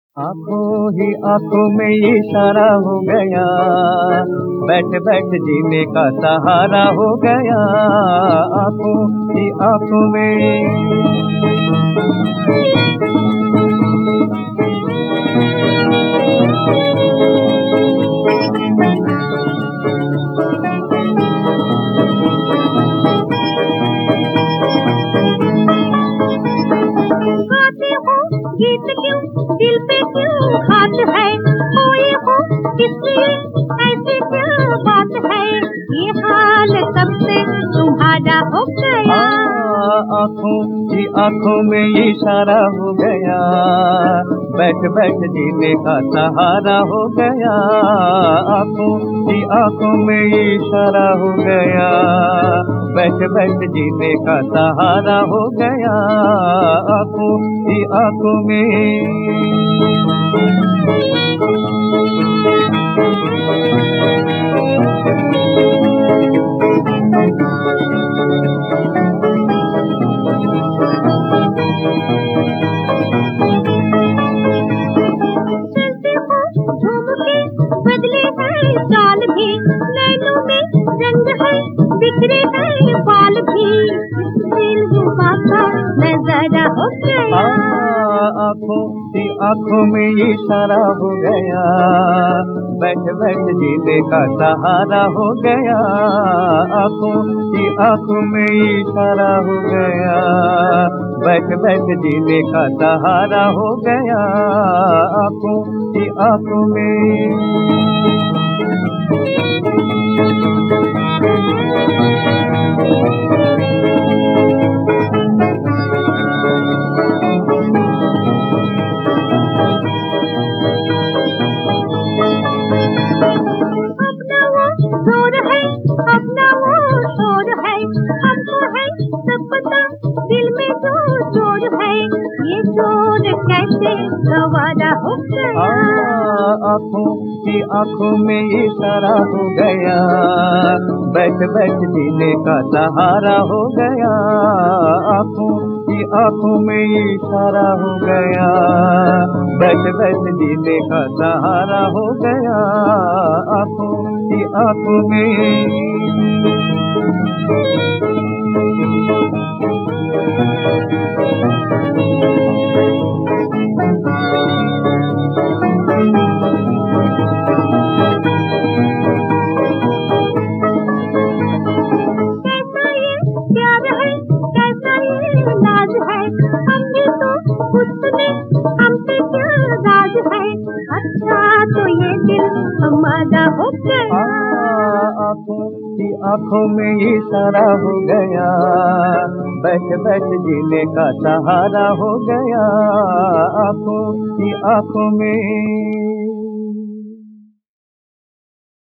आँखों ही आँखों में ये इशारा हो गया, बैठ बैठ जीने का सहारा हो गया। आँखों ही आँखों में गाते हो गीत क्यों दिल पे क्यों हाथ है, खोए हो किसलिए ऐसी क्या बात है, ये हाल कब से तुम्हारा हो गया। आँखों की आँखों में ये इशारा हो गया, बैठ बैठ जीने का सहारा हो गया। आँखों की आँखों में ये इशारा हो गया, बैठ बैठ जीने का सहारा हो गया। आँखों की आँखों में बदले हैं चाल भी, नैनों में रंग है, बिखरे हैं बाल भी, दिलरुबा का नजारा हो गया। आँखों की आँखों में ये इशारा हो गया, बैठ बैठ जीने का सहारा हो गया। आँखों की आँखों में ये इशारा हो गया, बैठ बैठ जीने का सहारा हो गया। आँखों की आँखों में शोर है, अपना वो शोर है, हमको है सब पता, दिल में जो चोर है, ये चोर कैसे गवारा हो गया। आँखों की आँखों में इशारा हो गया, बैठ बैठ जीने का सहारा हो गया। आँखों की आँखों में इशारा हो गया, बैठ बैठ जीने का सहारा हो गया। आँखों की आँखों में हमसे क्या राज है, अच्छा तो ये दिल हमारा हो गया। आँखों की आँखों में इशारा हो गया, बैठ बैठ जीने का सहारा हो गया। आँखों की आँखों में